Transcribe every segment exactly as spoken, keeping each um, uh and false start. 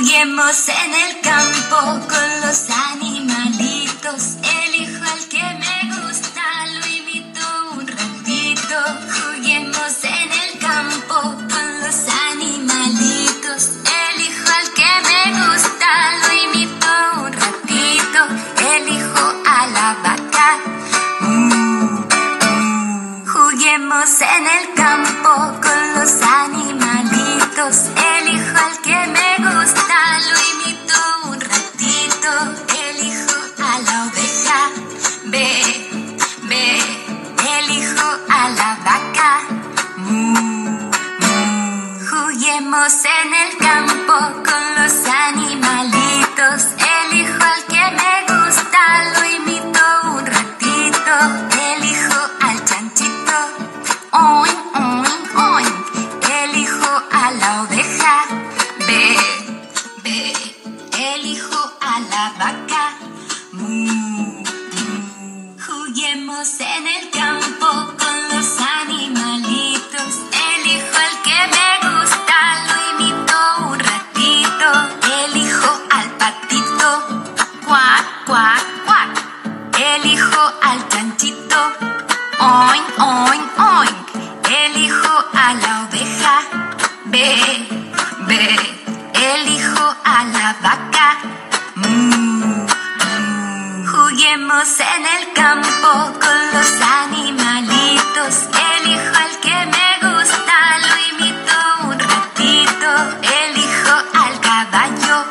Juguemos en el campo con los animalitos. Elijo al que me gusta, lo imito un ratito. Juguemos en el campo con los animalitos. Elijo al que me gusta, lo imito un ratito. Elijo a la vaca. Mm, mm. Juguemos en el campo con los animalitos. Elijo al que me gusta, lo imito un ratito. Elijo a la oveja. Ve, ve. Elijo a la vaca. Mm, mm. Juguemos en el campo con los animalitos. Elijo al que me gusta, lo imito un ratito. Elijo al chanchito. Oin, oin, oin. Elijo a la oveja. Ve, ve. Elijo a la vaca. Mm, mm. Juguemos en el campo con los animalitos. Elijo al que me gusta, lo imito un ratito. Elijo al patito. Cuac, cuac, cuac. Elijo al chanchito. Oin, oin, oin. Elijo a la oveja. Ve, ve. Elijo a la vaca. Mm, mm. Juguemos en el campo con los animalitos. Elijo al que me gusta, lo imito un ratito. Elijo al caballo.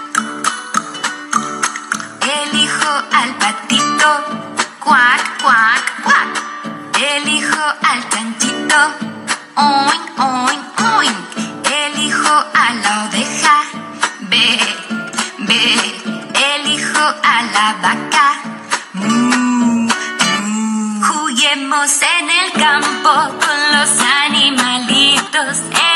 Elijo al patito. Cuac, cuac, cuac. Elijo al chanchito. Oin, oin, oin. Elijo a la oveja. Ve, ve. Elijo a la vaca. Mm, mm. Juguemos en el campo con los animalitos.